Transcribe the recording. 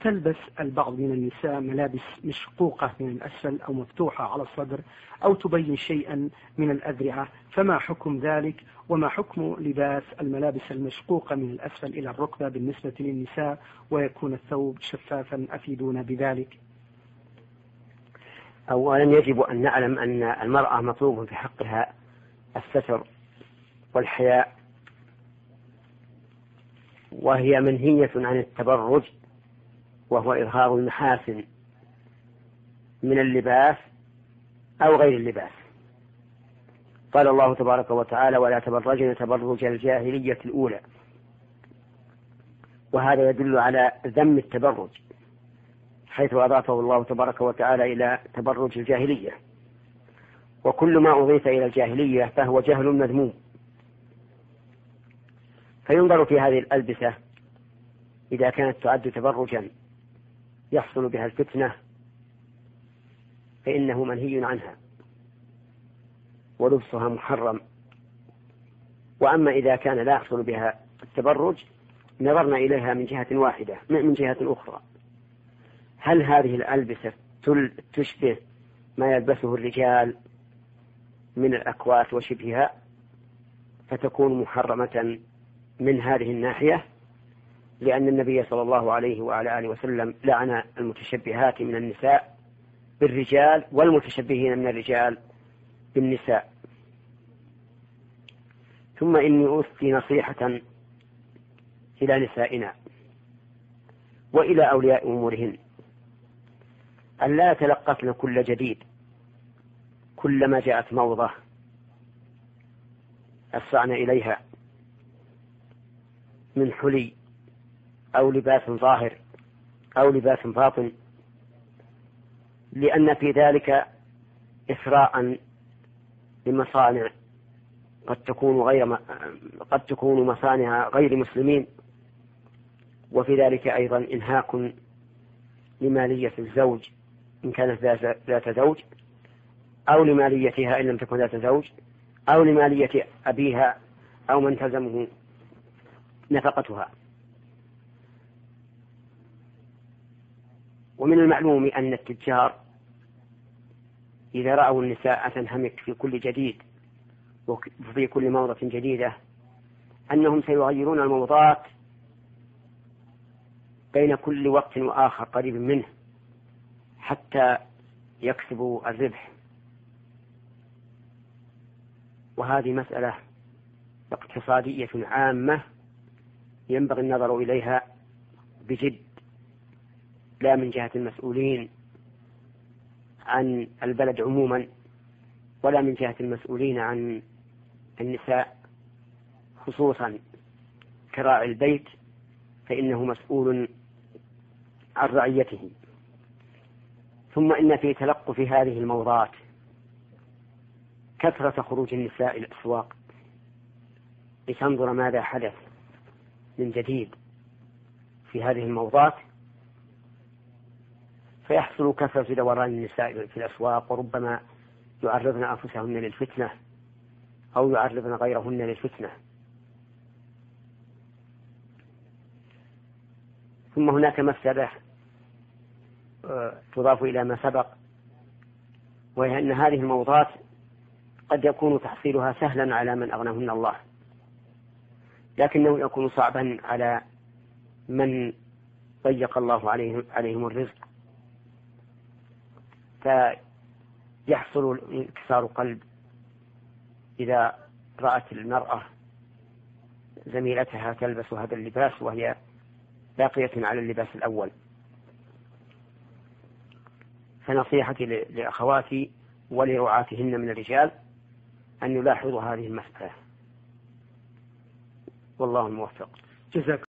تلبس البعض من النساء ملابس مشقوقة من الأسفل أو مفتوحة على الصدر أو تبين شيئا من الأذرعة، فما حكم ذلك؟ وما حكم لباس الملابس المشقوقة من الأسفل إلى الركبة بالنسبة للنساء ويكون الثوب شفافا؟ أفيدونا بذلك. أولا يجب أن نعلم أن المرأة مطلوب في حقها الستر والحياء، وهي منهية عن التبرج وهو إظهار المحاسن من اللباس أو غير اللباس. قال الله تبارك وتعالى: ولا تبرجن تبرج الجاهلية الأولى، وهذا يدل على ذم التبرج حيث أضافه الله تبارك وتعالى إلى تبرج الجاهلية، وكل ما أضيف إلى الجاهلية فهو جهل مذموم. فينظر في هذه الألبسة إذا كانت تعد تبرجا يحصل بها الفتنة فإنه منهي عنها ولبسها محرم. وأما إذا كان لا يحصل بها التبرج نظرنا إليها من جهة واحدة من جهة أخرى: هل هذه الألبسة تشبه ما يلبسه الرجال من الأكوات وشبهها فتكون محرمة من هذه الناحية، لأن النبي صلى الله عليه وعلى آله وسلم لعن المتشبهات من النساء بالرجال والمتشبهين من الرجال بالنساء. ثم إني أوصي نصيحة إلى نسائنا وإلى أولياء أمورهن أن لا يتلقفن كل جديد، كلما جاءت موضة أسرعن إليها من حلي أو لباس ظاهر أو لباس باطن، لأن في ذلك إسراء لمصانع قد تكون مصانع غير مسلمين، وفي ذلك أيضا إنهاك لمالية الزوج إن كانت ذات زوج، أو لماليتها إن لم تكن ذات زوج، أو لمالية أبيها أو من تلزمه نفقتها. ومن المعلوم أن التجار إذا رأوا النساء تنهمك في كل جديد وفي كل موضة جديدة أنهم سيغيرون الموضات بين كل وقت وآخر قريب منه حتى يكسبوا الربح. وهذه مسألة اقتصادية عامة ينبغي النظر إليها بجد، لا من جهة المسؤولين عن البلد عموما ولا من جهة المسؤولين عن النساء خصوصا كراعي البيت، فإنه مسؤول عن رعيته. ثم إن في تلقف هذه الموضات كثرة خروج النساء إلى الأسواق لتنظر ماذا حدث من جديد في هذه الموضات، فيحصل كثرة دوران النساء في الأسواق، وربما يعرضن أنفسهن للفتنة أو يعرضن غيرهن للفتنة. ثم هناك مسألة تضاف إلى ما سبق، وهي أن هذه الموضات قد يكون تحصيلها سهلا على من أغناهن الله، لكنه يكون صعبا على من ضيق الله عليهم الرزق، فيحصل انكسار قلب إذا رأت المرأة زميلتها تلبس هذا اللباس وهي باقية على اللباس الأول. فنصيحتي لأخواتي ولرعاتهن من الرجال أن يلاحظوا هذه المسألة، والله الموفق. جزاك